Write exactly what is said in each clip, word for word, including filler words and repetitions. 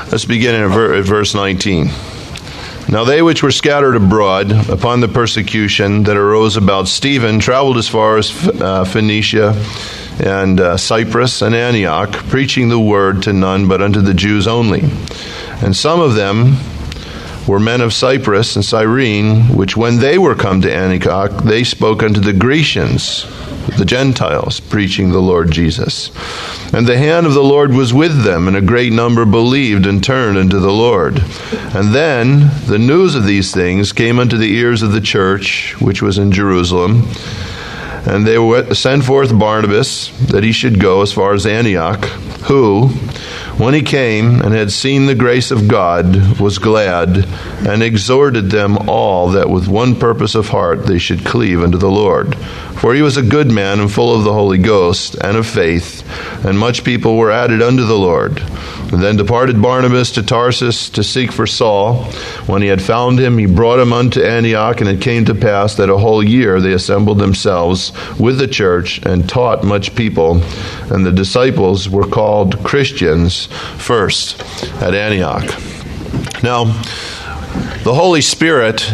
Let's begin at verse nineteen. Now they which were scattered abroad upon the persecution that arose about Stephen traveled as far as uh, Phoenicia and uh, Cyprus and Antioch, preaching the word to none but unto the Jews only. And some of them were men of Cyprus and Cyrene, which when they were come to Antioch, they spoke unto the Grecians, the Gentiles, preaching the Lord Jesus. And the hand of the Lord was with them, and a great number believed and turned unto the Lord. And then the news of these things came unto the ears of the church, which was in Jerusalem. And they were sent forth Barnabas, that he should go as far as Antioch, who, when he came and had seen the grace of God, was glad, and exhorted them all that with one purpose of heart they should cleave unto the Lord. For he was a good man and full of the Holy Ghost and of faith, and much people were added unto the Lord. And then departed Barnabas to Tarsus to seek for Saul. When he had found him, he brought him unto Antioch, and it came to pass that a whole year they assembled themselves with the church and taught much people. And the disciples were called Christians first at Antioch. Now, the Holy Spirit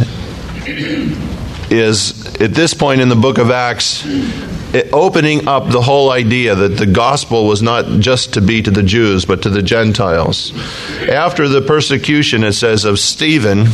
is, at this point in the book of Acts, opening up the whole idea that the gospel was not just to be to the Jews, but to the Gentiles. After the persecution, it says, of Stephen,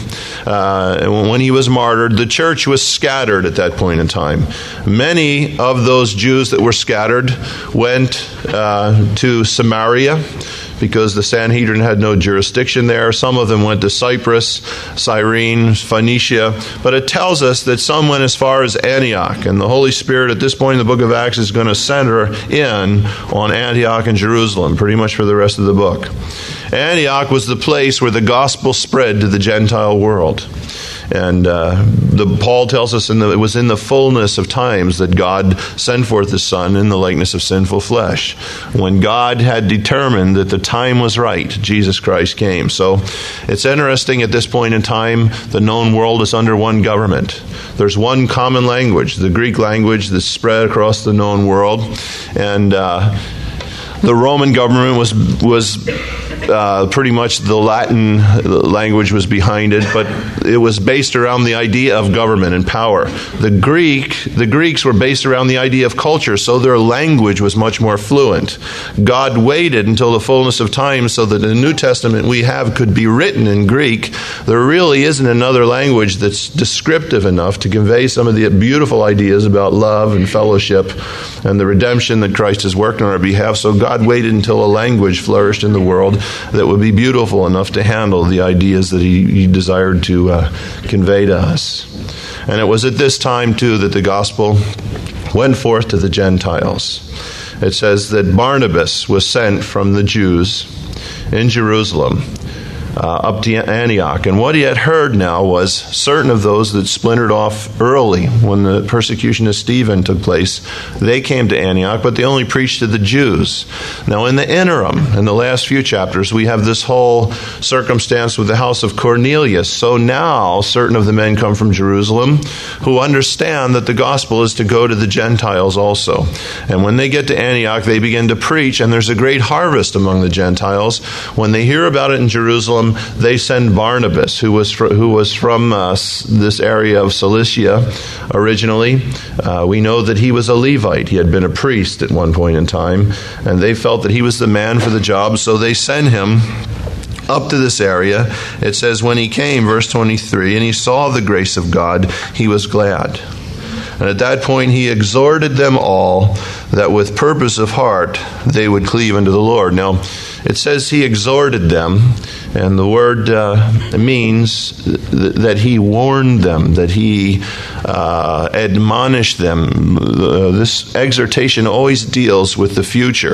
uh, when he was martyred, the church was scattered at that point in time. Many of those Jews that were scattered went uh, to Samaria, because the Sanhedrin had no jurisdiction there. Some of them went to Cyprus, Cyrene, Phoenicia. But it tells us that some went as far as Antioch. And the Holy Spirit at this point in the book of Acts is going to center in on Antioch and Jerusalem, pretty much for the rest of the book. Antioch was the place where the gospel spread to the Gentile world. And uh, the, Paul tells us in the, it was in the fullness of times that God sent forth His Son in the likeness of sinful flesh. When God had determined that the time was right, Jesus Christ came. So it's interesting at this point in time, the known world is under one government. There's one common language, the Greek language, that's spread across the known world. And uh, the Roman government was was uh, pretty much the Latin language was behind it, but it was based around the idea of government and power. The Greek, the Greeks were based around the idea of culture, so their language was much more fluent. God waited until the fullness of time so that the New Testament we have could be written in Greek. There really isn't another language that's descriptive enough to convey some of the beautiful ideas about love and fellowship and the redemption that Christ has worked on our behalf. So God waited until a language flourished in the world that would be beautiful enough to handle the ideas that he, he desired to uh, convey to us. And it was at this time, too, that the gospel went forth to the Gentiles. It says that Barnabas was sent from the Jews in Jerusalem Uh, up to Antioch. And what he had heard now was certain of those that splintered off early when the persecution of Stephen took place, they came to Antioch, but they only preached to the Jews. Now in the interim, in the last few chapters, we have this whole circumstance with the house of Cornelius. So now certain of the men come from Jerusalem who understand that the gospel is to go to the Gentiles also. And when they get to Antioch, they begin to preach, and there's a great harvest among the Gentiles. When they hear about it in Jerusalem, they send Barnabas, who was fr- who was from uh, this area of Cilicia originally. Uh, we know that he was a Levite. He had been a priest at one point in time, and they felt that he was the man for the job, so they send him up to this area. It says, when he came, verse twenty-three, and he saw the grace of God, he was glad. And at that point he exhorted them all that with purpose of heart they would cleave unto the Lord. Now, it says he exhorted them, and the word uh, means th- that he warned them, that he uh, admonished them. Uh, this exhortation always deals with the future.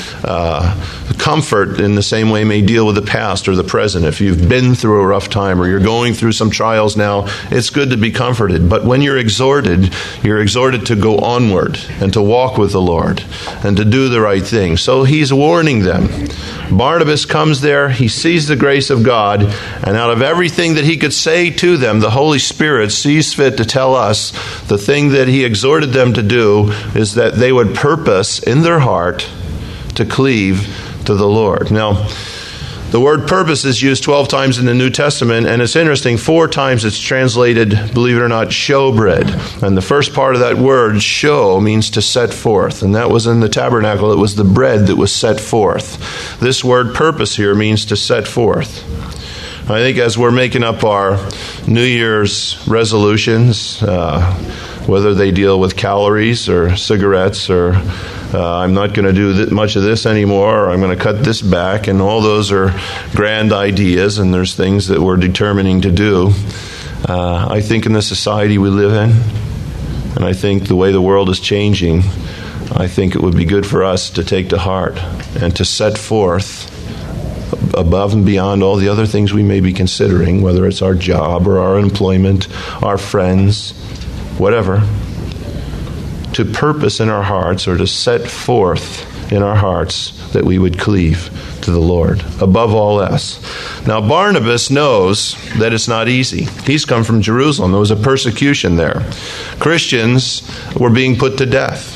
Uh, comfort in the same way may deal with the past or the present. If you've been through a rough time or you're going through some trials now, it's good to be comforted. But when you're exhorted, you're exhorted to go onward and to walk with the Lord and to do the right thing. So he's warning them. Barnabas comes there, he sees the grace of God, and out of everything that he could say to them, the Holy Spirit sees fit to tell us the thing that he exhorted them to do is that they would purpose in their heart to cleave to the Lord. Now, The word purpose is used twelve times in the New Testament, and it's interesting, four times it's translated, believe it or not, showbread. And the first part of that word, show, means to set forth. And that was in the tabernacle. It was the bread that was set forth. This word purpose here means to set forth. I think as we're making up our New Year's resolutions, uh, whether they deal with calories or cigarettes or uh, I'm not going to do th- much of this anymore, or I'm going to cut this back, and all those are grand ideas, and there's things that we're determining to do. Uh, I think in the society we live in, and I think the way the world is changing, I think it would be good for us to take to heart and to set forth above and beyond all the other things we may be considering, whether it's our job or our employment, our friends, whatever, to purpose in our hearts or to set forth in our hearts that we would cleave to the Lord above all else. Now, Barnabas knows that it's not easy. He's come from Jerusalem. There was a persecution there. Christians were being put to death.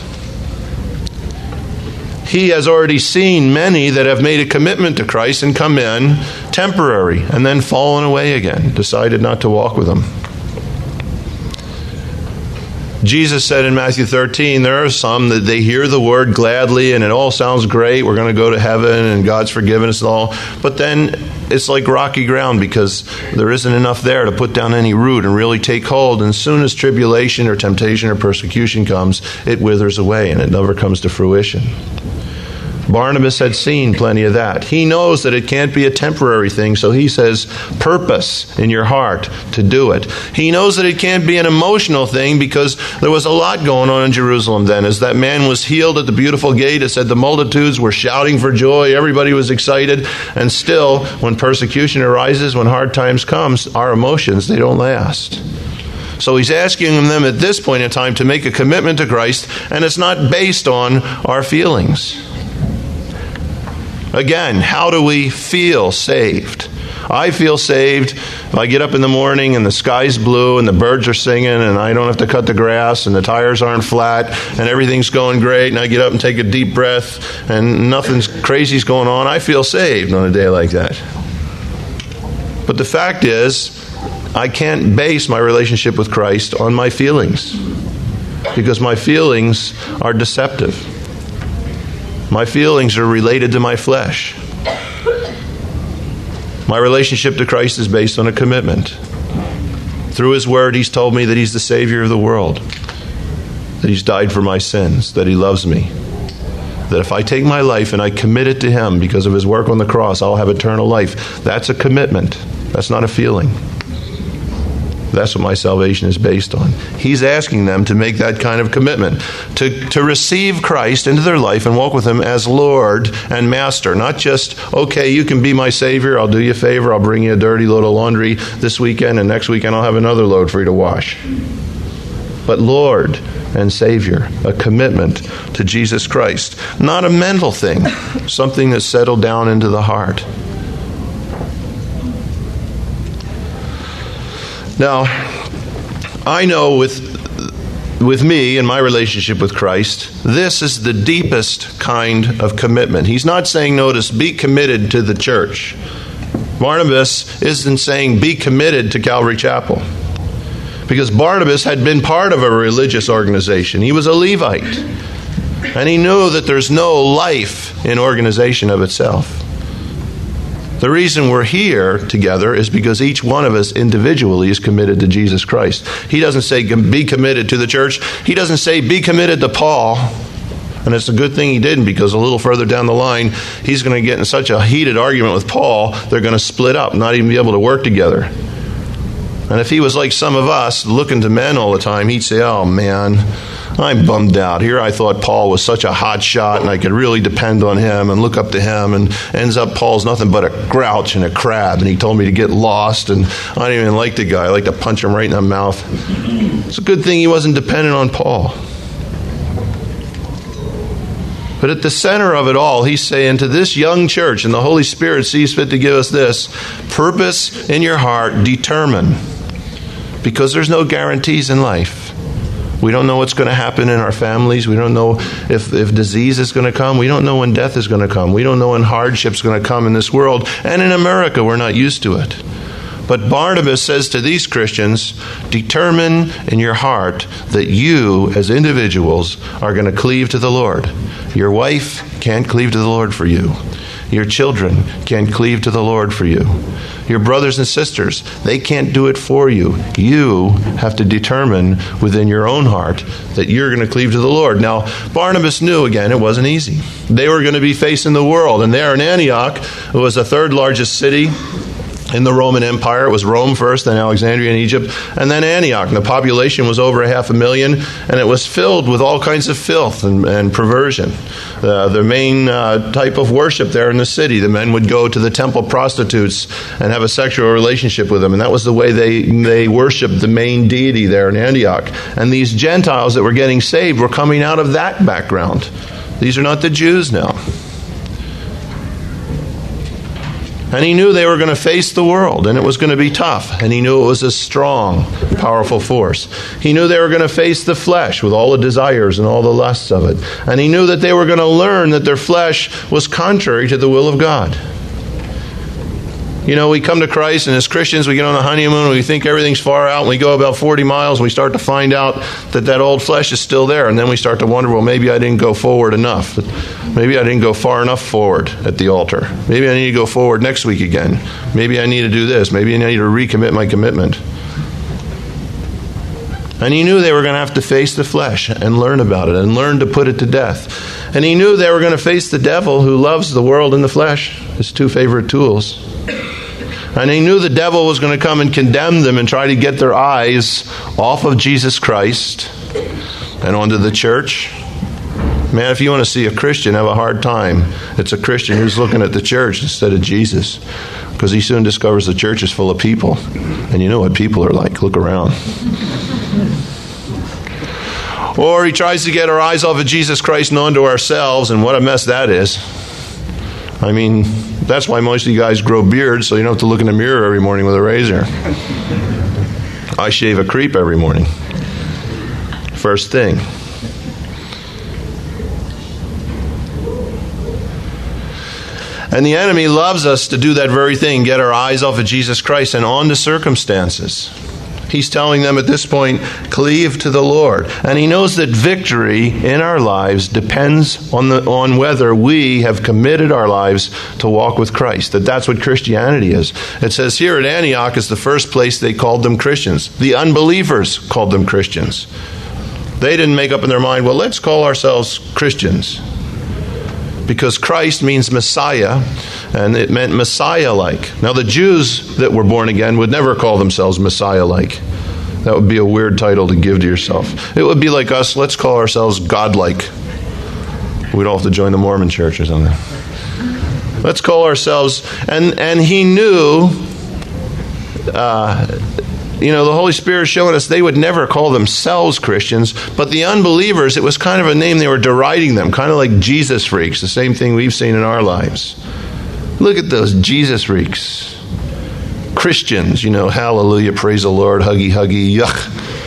He has already seen many that have made a commitment to Christ and come in temporary and then fallen away again, decided not to walk with him. Jesus said in Matthew thirteen, there are some that they hear the word gladly and it all sounds great. We're going to go to heaven and God's forgiven us and all. But then it's like rocky ground because there isn't enough there to put down any root and really take hold. And as soon as tribulation or temptation or persecution comes, it withers away and it never comes to fruition. Barnabas had seen plenty of that. He knows that it can't be a temporary thing, so he says, purpose in your heart to do it. He knows that it can't be an emotional thing because there was a lot going on in Jerusalem then. As that man was healed at the beautiful gate, it said the multitudes were shouting for joy, everybody was excited, and still, when persecution arises, when hard times comes, our emotions, they don't last. So he's asking them at this point in time to make a commitment to Christ, and it's not based on our feelings. Again, how do we feel saved? I feel saved if I get up in the morning and the sky's blue and the birds are singing and I don't have to cut the grass and the tires aren't flat and everything's going great and I get up and take a deep breath and nothing's crazy's going on. I feel saved on a day like that. But the fact is, I can't base my relationship with Christ on my feelings because my feelings are deceptive. My feelings are related to my flesh. My relationship to Christ is based on a commitment. Through His Word, He's told me that He's the Savior of the world, that He's died for my sins, that He loves me, that if I take my life and I commit it to Him because of His work on the cross, I'll have eternal life. That's a commitment. That's not a feeling. That's what my salvation is based on. He's asking them to make that kind of commitment, to, to receive Christ into their life and walk with Him as Lord and Master. Not just, okay, you can be my Savior, I'll do you a favor, I'll bring you a dirty load of laundry this weekend, and next weekend I'll have another load for you to wash. But Lord and Savior, a commitment to Jesus Christ. Not a mental thing, something that's settled down into the heart. Now, I know with with me and my relationship with Christ, this is the deepest kind of commitment. He's not saying, notice, be committed to the church. Barnabas isn't saying be committed to Calvary Chapel. Because Barnabas had been part of a religious organization. He was a Levite. And he knew that there's no life in organization of itself. The reason we're here together is because each one of us individually is committed to Jesus Christ. He doesn't say be committed to the church. He doesn't say be committed to Paul. And it's a good thing he didn't, because a little further down the line, he's going to get in such a heated argument with Paul, they're going to split up, not even be able to work together. And if he was like some of us, looking to men all the time, he'd say, oh man, I'm bummed out. Here I thought Paul was such a hot shot and I could really depend on him and look up to him, and ends up Paul's nothing but a grouch and a crab, and he told me to get lost, and I didn't even like the guy. I like to punch him right in the mouth. It's a good thing he wasn't dependent on Paul. But at the center of it all, he's saying to this young church, and the Holy Spirit sees fit to give us this, purpose in your heart, determine. Because there's no guarantees in life. We don't know what's going to happen in our families. We don't know if, if disease is going to come. We don't know when death is going to come. We don't know when hardship is going to come in this world. And in America, we're not used to it. But Barnabas says to these Christians, determine in your heart that you, as individuals, are going to cleave to the Lord. Your wife can't cleave to the Lord for you. Your children can't cleave to the Lord for you. Your brothers and sisters, they can't do it for you. You have to determine within your own heart that you're going to cleave to the Lord. Now, Barnabas knew, again, it wasn't easy. They were going to be facing the world. And there in Antioch, it was the third largest city in the Roman Empire. It was Rome first, then Alexandria in Egypt, and then Antioch. And the population was over a half a million, and it was filled with all kinds of filth and, and perversion. Uh, the main uh, type of worship there in the city, the men would go to the temple prostitutes and have a sexual relationship with them, and that was the way they, they worshiped the main deity there in Antioch. And these Gentiles that were getting saved were coming out of that background. These are not the Jews now. And he knew they were going to face the world, and it was going to be tough. And he knew it was a strong, powerful force. He knew they were going to face the flesh with all the desires and all the lusts of it. And he knew that they were going to learn that their flesh was contrary to the will of God. You know, we come to Christ, and as Christians, we get on the honeymoon, and we think everything's far out, and we go about forty miles, and we start to find out that that old flesh is still there. And then we start to wonder, well, maybe I didn't go forward enough. Maybe I didn't go far enough forward at the altar. Maybe I need to go forward next week again. Maybe I need to do this. Maybe I need to recommit my commitment. And he knew they were going to have to face the flesh and learn about it and learn to put it to death. And he knew they were going to face the devil, who loves the world and the flesh, his two favorite tools. And he knew the devil was going to come and condemn them and try to get their eyes off of Jesus Christ and onto the church. Man, if you want to see a Christian have a hard time, it's a Christian who's looking at the church instead of Jesus. Because he soon discovers the church is full of people. And you know what people are like. Look around. Or he tries to get our eyes off of Jesus Christ and onto ourselves, and what a mess that is. I mean, that's why most of you guys grow beards, so you don't have to look in the mirror every morning with a razor. I shave a creep every morning. First thing. And the enemy loves us to do that very thing, get our eyes off of Jesus Christ and on to circumstances. He's telling them at this point, cleave to the Lord. And he knows that victory in our lives depends on the on whether we have committed our lives to walk with Christ. That that's what Christianity is. It says here at Antioch is the first place they called them Christians. The unbelievers called them Christians. They didn't make up in their mind, well, let's call ourselves Christians. Because Christ means Messiah, and it meant Messiah-like. Now, the Jews that were born again would never call themselves Messiah-like. That would be a weird title to give to yourself. It would be like us, let's call ourselves God-like. We'd all have to join the Mormon church or something. Let's call ourselves, and, and he knew, uh, you know, the Holy Spirit showing us they would never call themselves Christians, but the unbelievers, it was kind of a name they were deriding them, kind of like Jesus freaks, the same thing we've seen in our lives. Look at those Jesus freaks. Christians, you know, hallelujah, praise the Lord, huggy, huggy, yuck.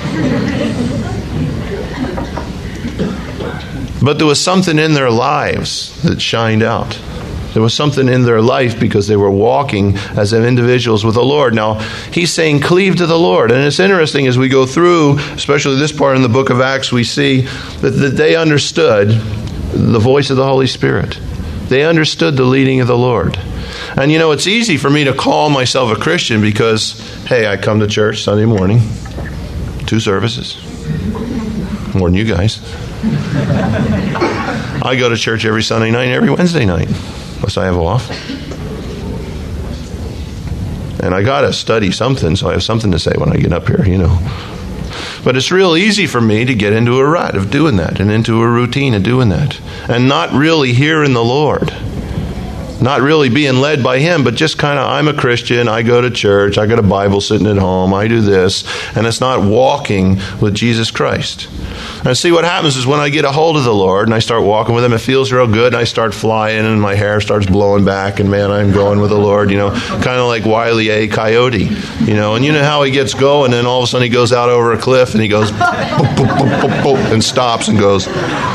But there was something in their lives that shined out. There was something in their life because they were walking as individuals with the Lord. Now, he's saying, cleave to the Lord. And it's interesting as we go through, especially this part in the book of Acts, we see that, that they understood the voice of the Holy Spirit. They understood the leading of the Lord. And you know, it's easy for me to call myself a Christian because, hey, I come to church Sunday morning, two services, more than you guys. I go to church every Sunday night and every Wednesday night. Unless I have off. And I got to study something, so I have something to say when I get up here, you know. But it's real easy for me to get into a rut of doing that and into a routine of doing that. And not really hearing the Lord. Not really being led by Him, but just kind of, I'm a Christian, I go to church, I got a Bible sitting at home, I do this. And it's not walking with Jesus Christ. And see, what happens is when I get a hold of the Lord and I start walking with Him, it feels real good, and I start flying and my hair starts blowing back, and man, I'm going with the Lord, you know, kind of like Wile E. Coyote, you know, and you know how he gets going, and then all of a sudden he goes out over a cliff and he goes boop, boop, boop, boop, boop, and stops and goes.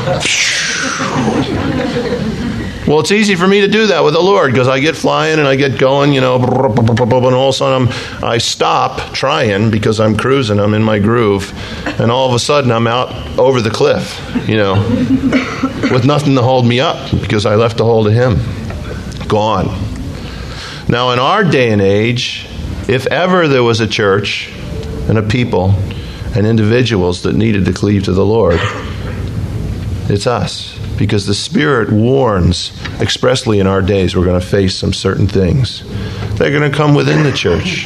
Well, it's easy for me to do that with the Lord because I get flying and I get going, you know, and all of a sudden I'm, I stop trying because I'm cruising, I'm in my groove, and all of a sudden I'm out over the cliff, you know, with nothing to hold me up because I left a hold of Him. Gone. Now, in our day and age, if ever there was a church and a people and individuals that needed to cleave to the Lord, it's us. Because the Spirit warns expressly in our days we're going to face some certain things. They're going to come within the church.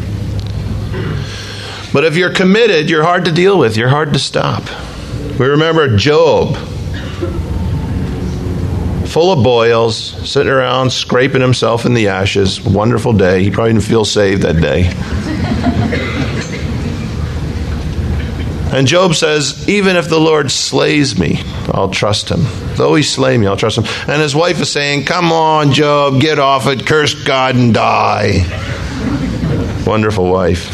But if you're committed, you're hard to deal with. You're hard to stop. We remember Job, full of boils, sitting around scraping himself in the ashes. Wonderful day. He probably didn't feel saved that day. And Job says, even if the Lord slays me, I'll trust Him. Though He slay me, I'll trust Him. And his wife is saying, come on, Job, get off it, curse God and die. Wonderful wife.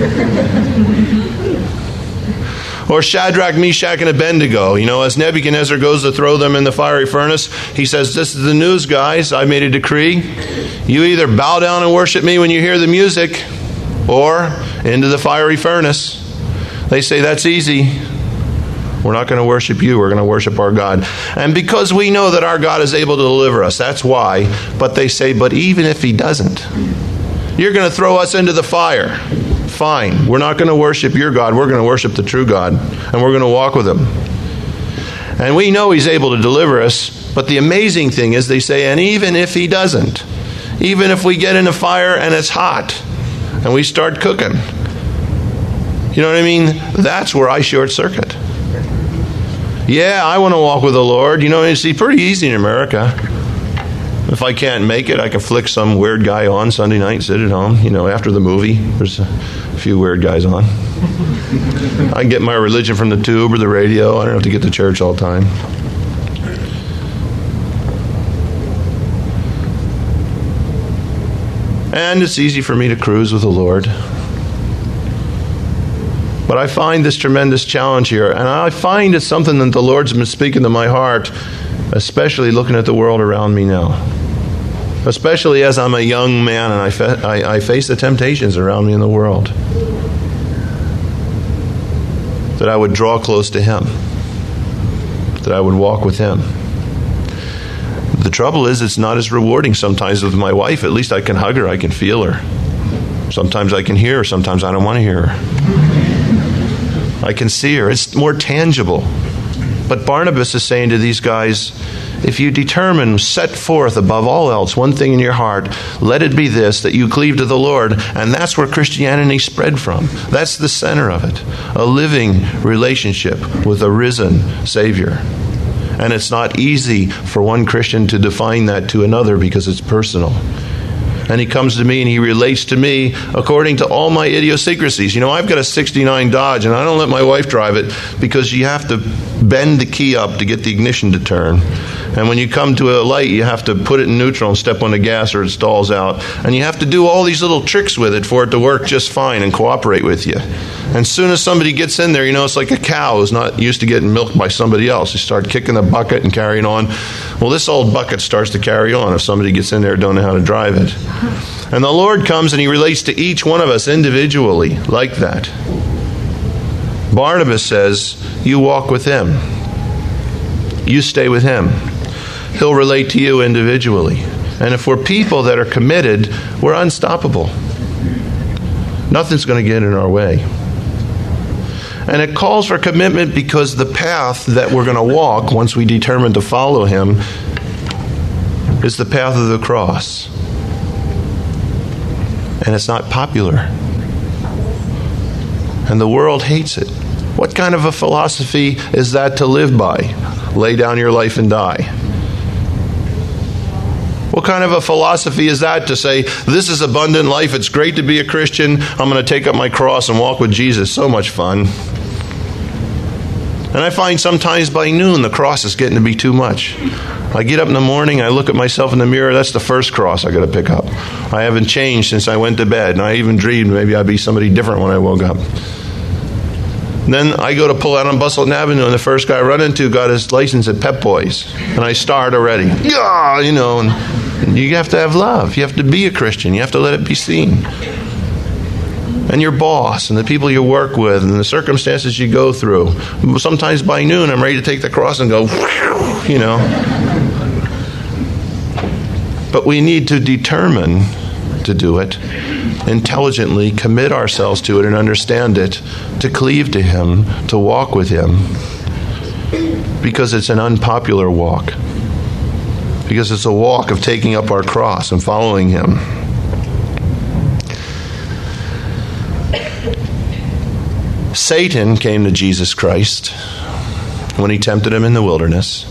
Or Shadrach, Meshach, and Abednego. You know, as Nebuchadnezzar goes to throw them in the fiery furnace, he says, this is the news, guys. I made a decree. You either bow down and worship me when you hear the music, or into the fiery furnace. They say, that's easy. We're not going to worship you. We're going to worship our God. And because we know that our God is able to deliver us, that's why. But they say, but even if He doesn't, you're going to throw us into the fire. Fine. We're not going to worship your God. We're going to worship the true God. And we're going to walk with Him. And we know He's able to deliver us. But the amazing thing is they say, and even if He doesn't, even if we get in the fire and it's hot and we start cooking, you know what I mean? That's where I short circuit. Yeah, I want to walk with the Lord. You know, it's pretty easy in America. If I can't make it, I can flick some weird guy on Sunday night and sit at home. You know, after the movie, there's a few weird guys on. I can get my religion from the tube or the radio. I don't have to get to church all the time. And it's easy for me to cruise with the Lord. But I find this tremendous challenge here, and I find it's something that the Lord's been speaking to my heart, especially looking at the world around me now. Especially as I'm a young man and I, fa- I, I face the temptations around me in the world. That I would draw close to Him. That I would walk with Him. The trouble is, it's not as rewarding sometimes with my wife. At least I can hug her, I can feel her. Sometimes I can hear her, sometimes I don't want to hear her. I can see her. It's more tangible. But Barnabas is saying to these guys, if you determine, set forth above all else, one thing in your heart, let it be this, that you cleave to the Lord. And that's where Christianity spread from. That's the center of it. A living relationship with a risen Savior. And it's not easy for one Christian to define that to another because it's personal. And he comes to me and he relates to me according to all my idiosyncrasies. You know, I've got a sixty-nine Dodge and I don't let my wife drive it because you have to bend the key up to get the ignition to turn. And when you come to a light, you have to put it in neutral and step on the gas or it stalls out. And you have to do all these little tricks with it for it to work just fine and cooperate with you. And as soon as somebody gets in there, you know, it's like a cow who's not used to getting milked by somebody else. You start kicking the bucket and carrying on. Well, this old bucket starts to carry on if somebody gets in there and don't know how to drive it. And the Lord comes and He relates to each one of us individually like that. Barnabas says, you walk with Him. You stay with Him. He'll relate to you individually. And if we're people that are committed, we're unstoppable. Nothing's going to get in our way. And it calls for commitment because the path that we're going to walk once we determine to follow Him is the path of the cross. And it's not popular. And the world hates it. What kind of a philosophy is that to live by? Lay down your life and die. What kind of a philosophy is that to say, this is abundant life, it's great to be a Christian, I'm going to take up my cross and walk with Jesus, so much fun. And I find sometimes by noon the cross is getting to be too much. I get up in the morning, I look at myself in the mirror, that's the first cross I got to pick up. I haven't changed since I went to bed, and I even dreamed maybe I'd be somebody different when I woke up. Then I go to pull out on Bustleton Avenue, and the first guy I run into got his license at Pep Boys. And I start already. Yeah, you know, and you have to have love. You have to be a Christian. You have to let it be seen. And your boss, and the people you work with, and the circumstances you go through. Sometimes by noon, I'm ready to take the cross and go, you know. But we need to determine to do it intelligently, commit ourselves to it and understand it, to cleave to Him, to walk with Him, because it's an unpopular walk, because it's a walk of taking up our cross and following Him. Satan came to Jesus Christ when he tempted Him in the wilderness.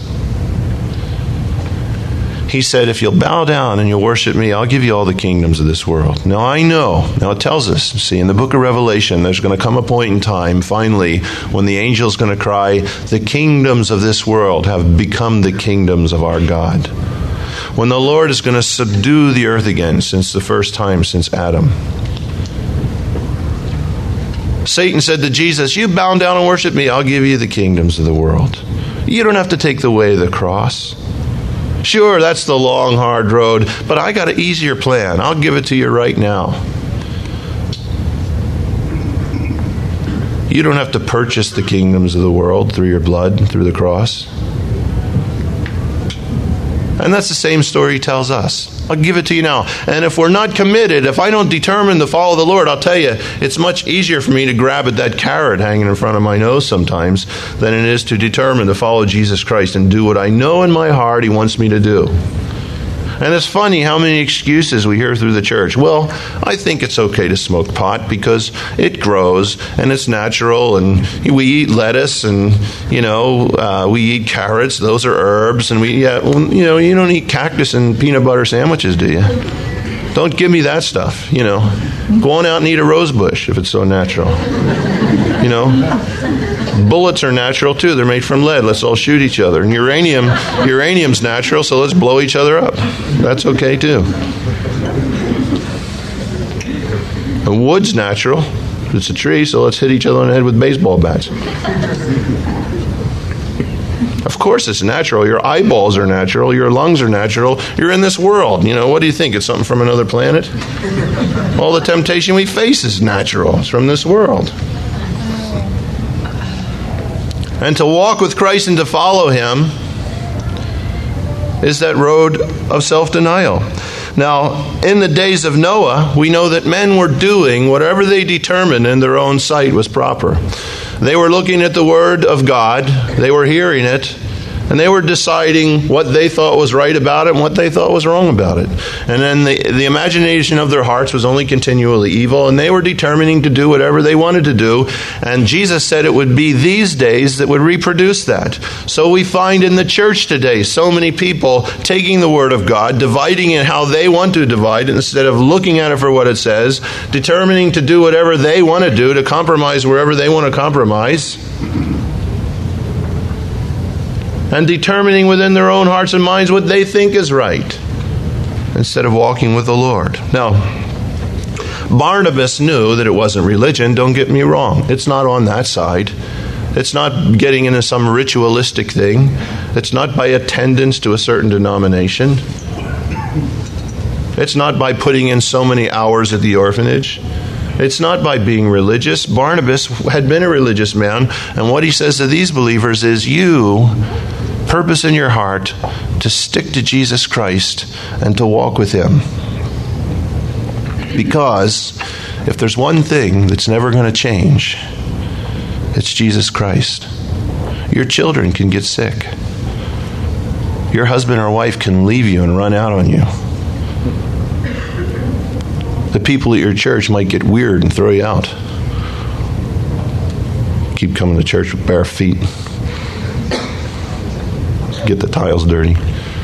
He said, if you'll bow down and you'll worship me, I'll give you all the kingdoms of this world. Now I know, now it tells us, see, in the book of Revelation, there's going to come a point in time, finally, when the angel's going to cry, the kingdoms of this world have become the kingdoms of our God. When the Lord is going to subdue the earth again, since the first time since Adam. Satan said to Jesus, you bow down and worship me, I'll give you the kingdoms of the world. You don't have to take the way of the cross. Sure, that's the long, hard road, but I got an easier plan. I'll give it to you right now. You don't have to purchase the kingdoms of the world through your blood, through the cross. And that's the same story he tells us. I'll give it to you now. And if we're not committed, if I don't determine to follow the Lord, I'll tell you, it's much easier for me to grab at that carrot hanging in front of my nose sometimes than it is to determine to follow Jesus Christ and do what I know in my heart He wants me to do. And it's funny how many excuses we hear through the church. Well, I think it's okay to smoke pot because it grows and it's natural, and we eat lettuce, and you know uh, we eat carrots. Those are herbs, and we yeah, well, you know you don't eat cactus and peanut butter sandwiches, do you? Don't give me that stuff. You know, go on out and eat a rose bush if it's so natural. You know, bullets are natural too. They're made from lead. Let's all shoot each other. And uranium, uranium's natural, so let's blow each other up. That's okay too. And wood's natural. It's a tree, so let's hit each other on the head with baseball bats. Of course it's natural. Your eyeballs are natural. Your lungs are natural. You're in this world. You know, what do you think? It's something from another planet? All the temptation we face is natural. It's from this world. And to walk with Christ and to follow Him is that road of self-denial. Now, in the days of Noah, we know that men were doing whatever they determined in their own sight was proper. They were looking at the Word of God, they were hearing it, and they were deciding what they thought was right about it and what they thought was wrong about it. And then the, the imagination of their hearts was only continually evil, and they were determining to do whatever they wanted to do. And Jesus said it would be these days that would reproduce that. So we find in the church today so many people taking the Word of God, dividing it how they want to divide it instead of looking at it for what it says, determining to do whatever they want to do, to compromise wherever they want to compromise, and determining within their own hearts and minds what they think is right, instead of walking with the Lord. Now, Barnabas knew that it wasn't religion, don't get me wrong. It's not on that side. It's not getting into some ritualistic thing. It's not by attendance to a certain denomination. It's not by putting in so many hours at the orphanage. It's not by being religious. Barnabas had been a religious man, and what he says to these believers is, you purpose in your heart to stick to Jesus Christ and to walk with Him. Because if there's one thing that's never going to change, it's Jesus Christ. Your children can get sick. Your husband or wife can leave you and run out on you. The people at your church might get weird and throw you out. Keep coming to church with bare feet. Get the tiles dirty.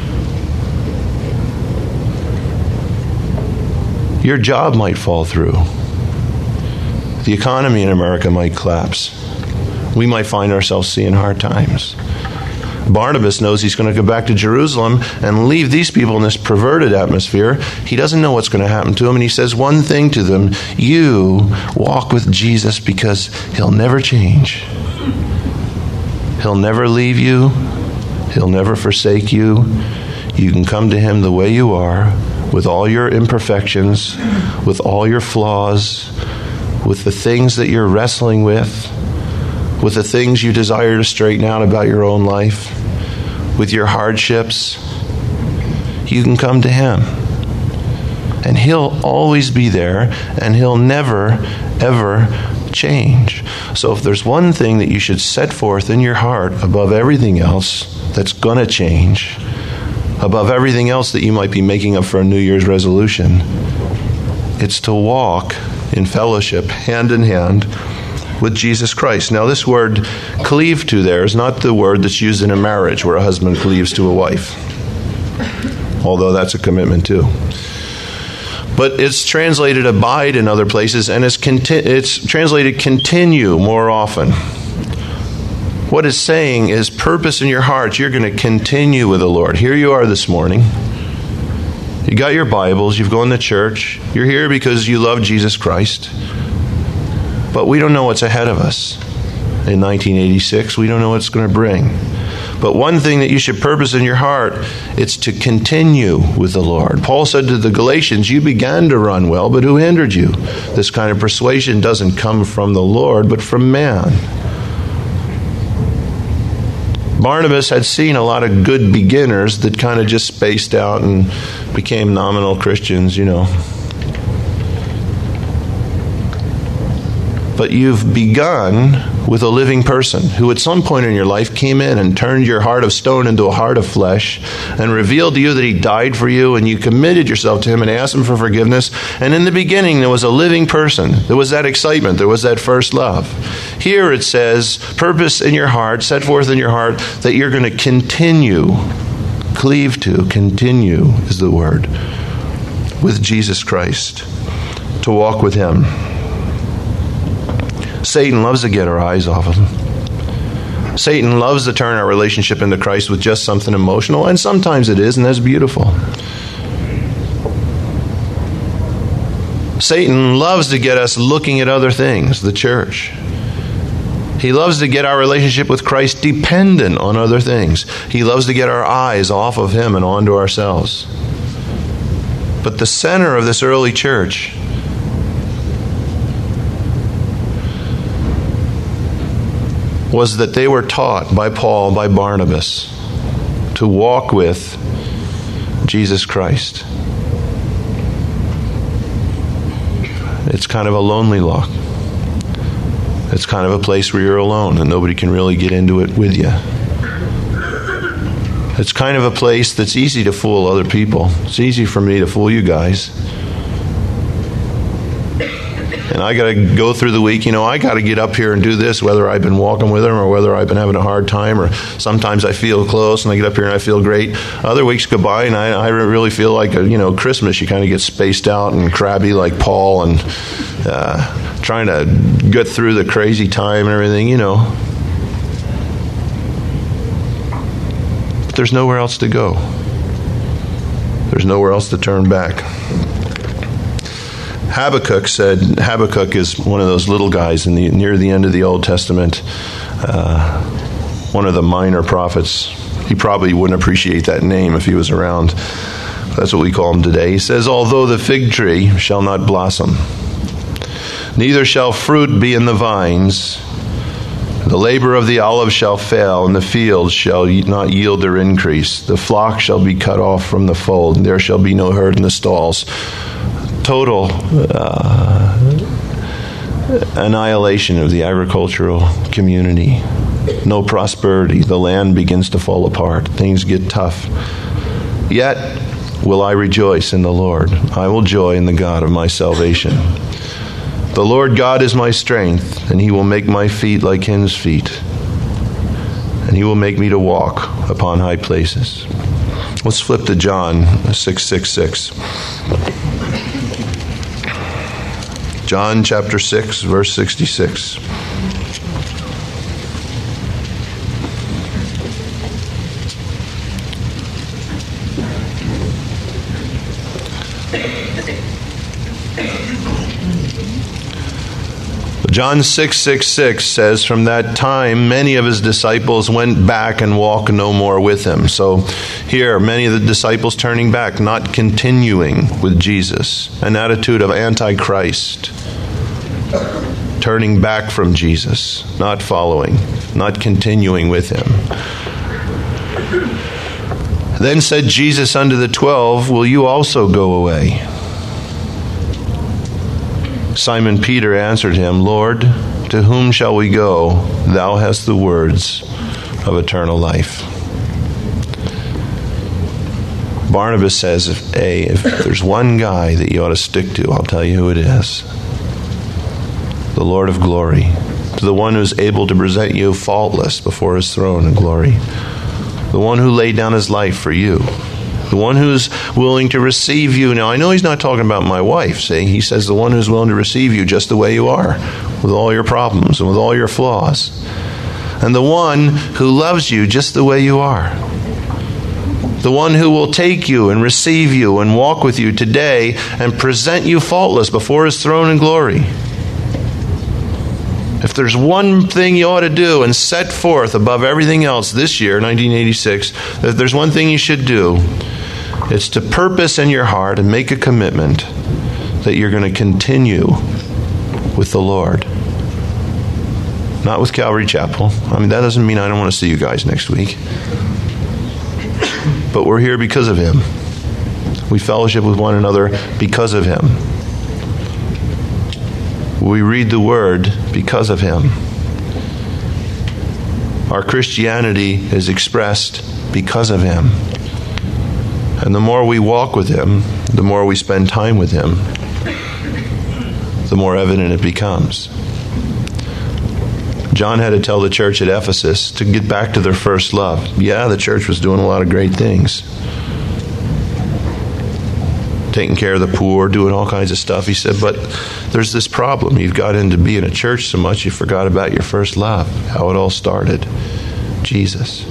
Your job might fall through. The economy in America might collapse. we might find ourselves seeing hard times. Barnabas knows he's going to go back to Jerusalem and leave these people in this perverted atmosphere. He doesn't know what's going to happen to them, and he says one thing to them: you walk with Jesus because he'll never change. He'll never leave you. He'll never forsake you. You can come to him the way you are, with all your imperfections, with all your flaws, with the things that you're wrestling with, with the things you desire to straighten out about your own life, with your hardships. You can come to him. And he'll always be there, and he'll never, ever change. So if there's one thing that you should set forth in your heart above everything else that's going to change, above everything else that you might be making up for a New Year's resolution, it's to walk in fellowship, hand in hand, with Jesus Christ. Now, this word cleave to there is not the word that's used in a marriage where a husband cleaves to a wife, although that's a commitment too. But it's translated abide in other places, and it's, conti- it's translated continue more often. What it's saying is purpose in your heart. You're going to continue with the Lord. Here you are this morning. You got your Bibles. You've gone to church. You're here because you love Jesus Christ. But we don't know what's ahead of us in nineteen eighty-six. We don't know what it's going to bring. But one thing that you should purpose in your heart, it's to continue with the Lord. Paul said to the Galatians, you began to run well, but who hindered you? This kind of persuasion doesn't come from the Lord, but from man. Barnabas had seen a lot of good beginners that kind of just spaced out and became nominal Christians, you know. But you've begun with a living person who at some point in your life came in and turned your heart of stone into a heart of flesh and revealed to you that he died for you, and you committed yourself to him and asked him for forgiveness. And in the beginning, there was a living person. There was that excitement. There was that first love. Here it says, purpose in your heart, set forth in your heart that you're going to continue, cleave to, continue is the word, with Jesus Christ, to walk with him. Satan loves to get our eyes off of him. Satan loves to turn our relationship into Christ with just something emotional, and sometimes it is, and that's beautiful. Satan loves to get us looking at other things, the church. He loves to get our relationship with Christ dependent on other things. He loves to get our eyes off of him and onto ourselves. But the center of this early church was that they were taught by Paul, by Barnabas, to walk with Jesus Christ. It's kind of a lonely walk. It's kind of a place where you're alone and nobody can really get into it with you. It's kind of a place that's easy to fool other people. It's easy for me to fool you guys. And I got to go through the week, you know, I got to get up here and do this, whether I've been walking with him or whether I've been having a hard time, or sometimes I feel close and I get up here and I feel great. Other weeks go by and I, I really feel like, a, you know, Christmas, you kind of get spaced out and crabby like Paul and uh, trying to get through the crazy time and everything, you know. But there's nowhere else to go. There's nowhere else to turn back. Habakkuk said, Habakkuk is one of those little guys in the near the end of the Old Testament, uh, one of the minor prophets. He probably wouldn't appreciate that name if he was around. That's what we call him today. He says, although the fig tree shall not blossom, neither shall fruit be in the vines, the labor of the olive shall fail, and the fields shall not yield their increase. The flock shall be cut off from the fold, and there shall be no herd in the stalls. Total uh, annihilation of the agricultural community. No prosperity. The land begins to fall apart. Things get tough. Yet will I rejoice in the Lord. I will joy in the God of my salvation. The Lord God is my strength, and he will make my feet like hin's feet, and he will make me to walk upon high places. Let's flip to John six six six. John chapter six, verse sixty-six. John six six six says, from that time, many of his disciples went back and walked no more with him. So here, many of the disciples turning back, not continuing with Jesus. An attitude of antichrist. Turning back from Jesus, not following, not continuing with him. Then said Jesus unto the twelve, will you also go away? Simon Peter answered him, Lord, to whom shall we go? Thou hast the words of eternal life. Barnabas says, if, hey, if there's one guy that you ought to stick to, I'll tell you who it is. The Lord of glory. To the one who's able to present you faultless before his throne in glory. The one who laid down his life for you. The one who's willing to receive you. Now, I know he's not talking about my wife, see? He says the one who's willing to receive you just the way you are, with all your problems and with all your flaws. And the one who loves you just the way you are. The one who will take you and receive you and walk with you today and present you faultless before his throne in glory. If there's one thing you ought to do and set forth above everything else this year, nineteen eighty-six, if there's one thing you should do, it's to purpose in your heart and make a commitment that you're going to continue with the Lord. Not with Calvary Chapel. I mean, that doesn't mean I don't want to see you guys next week. But we're here because of him. We fellowship with one another because of him. We read the Word because of him. Our Christianity is expressed because of him. And the more we walk with him, the more we spend time with him, the more evident it becomes. John had to tell the church at Ephesus to get back to their first love. Yeah, the church was doing a lot of great things. Taking care of the poor, doing all kinds of stuff. He said, but there's this problem. You've got into being a church so much you forgot about your first love. How it all started. Jesus.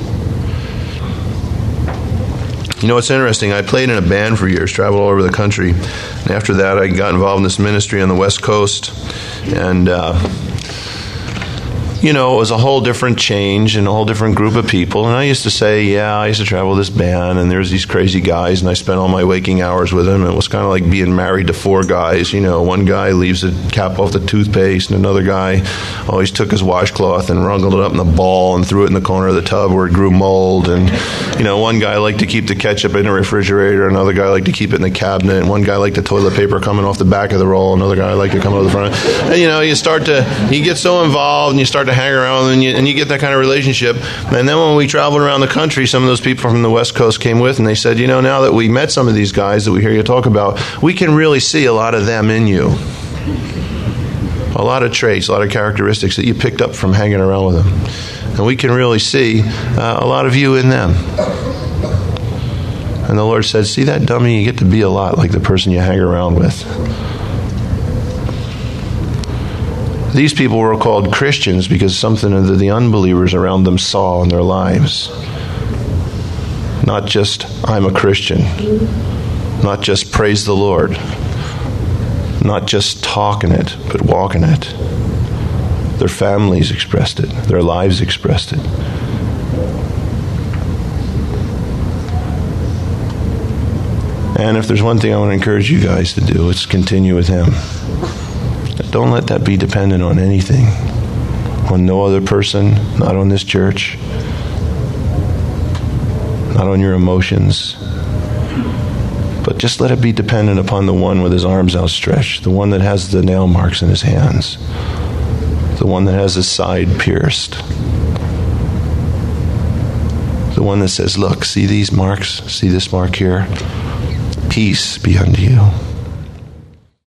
You know, it's interesting. I played in a band for years, traveled all over the country. And after that, I got involved in this ministry on the West Coast. And, uh, you know, it was a whole different change and a whole different group of people. And I used to say, yeah, I used to travel with this band, and there's these crazy guys, and I spent all my waking hours with them. It was kind of like being married to four guys. You know, one guy leaves the cap off the toothpaste, and another guy always took his washcloth and wrangled it up in the ball and threw it in the corner of the tub where it grew mold. And, you know, one guy liked to keep the ketchup in the refrigerator, another guy liked to keep it in the cabinet, and one guy liked the toilet paper coming off the back of the roll, another guy liked it coming off the front. And, you know, you start to, you get so involved, and you start to hang around, and you, and you get that kind of relationship. And then when we traveled around the country, some of those people from the West Coast came with, and they said, you know, now that we met some of these guys that we hear you talk about, we can really see a lot of them in you. A lot of traits, a lot of characteristics that you picked up from hanging around with them. And we can really see uh, a lot of you in them. And the Lord said, see that dummy? You get to be a lot like the person you hang around with. These people were called Christians because something that the unbelievers around them saw in their lives. Not just, I'm a Christian. Not just praise the Lord. Not just talking it, but walking it. Their families expressed it. Their lives expressed it. And if there's one thing I want to encourage you guys to do, it's continue with him. Don't let that be dependent on anything. On no other person, not on this church, not on your emotions. But just let it be dependent upon the one with his arms outstretched, the one that has the nail marks in his hands, the one that has his side pierced, the one that says, look, see these marks? See this mark here? Peace be unto you.